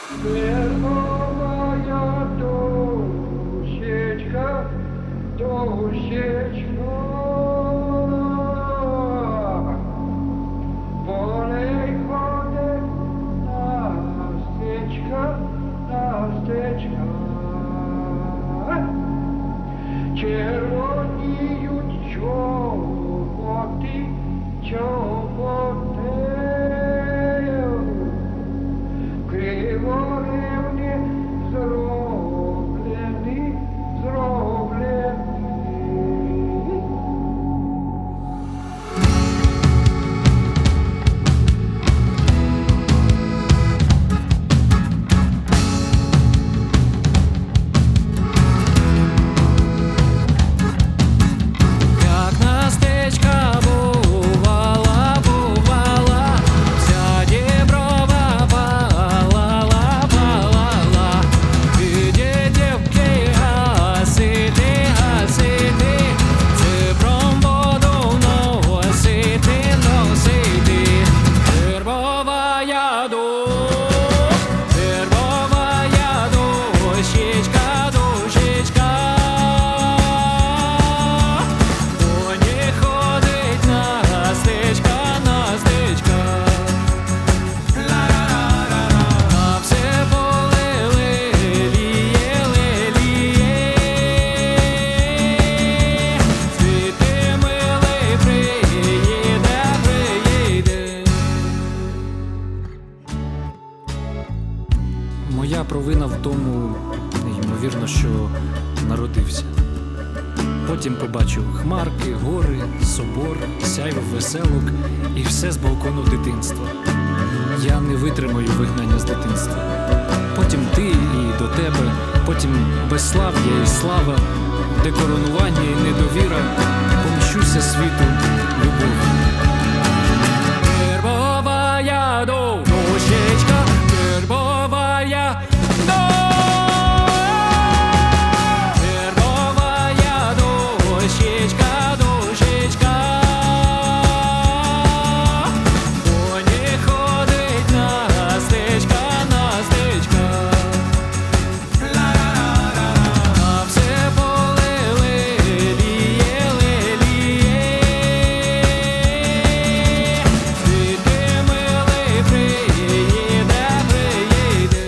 Вербовая дощечка, дощечка, полей ходить Настечка, Настечка. Червоніють чоботи, чоботи. Криворівні зроблені, зроблені. Як Настечка бувала, бувала, вся Діброва палала, палала. Іде дівки гасити, гасити, цифром воду носити, носити. Вербовая дощечка, дощечка. По ній ходить Настечка, Настечка. На все поле леліє, леліє. Звідти милий приїде, приїде. Моя провина в тому, ймовірно, що народився. Потім побачив хмарки, гори, собор, сяйво веселок і все з балкону дитинства. Я не витримаю вигнання з дитинства. Потім ти і до тебе, потім безслав'я і слава, де коронування і недовіра, помщуся світу любов'ю. Вербовая дощечка, вербовая вербовая дощечка, дощечка. По ній ходить Настечка, Настечка. На все поле леліє, леліє. Звідти милий приїде, приїде.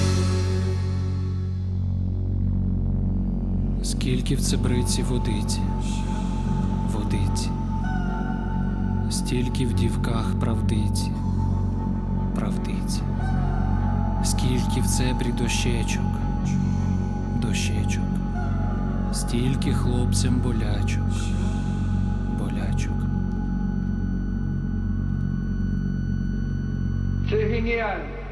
Скільки в цебриці водиці, водиці, стільки в дівках правдиці, правдиці, скільки в цебрі дощечок, дощечок, стільки хлопцям болячок, болячок. Це геніально.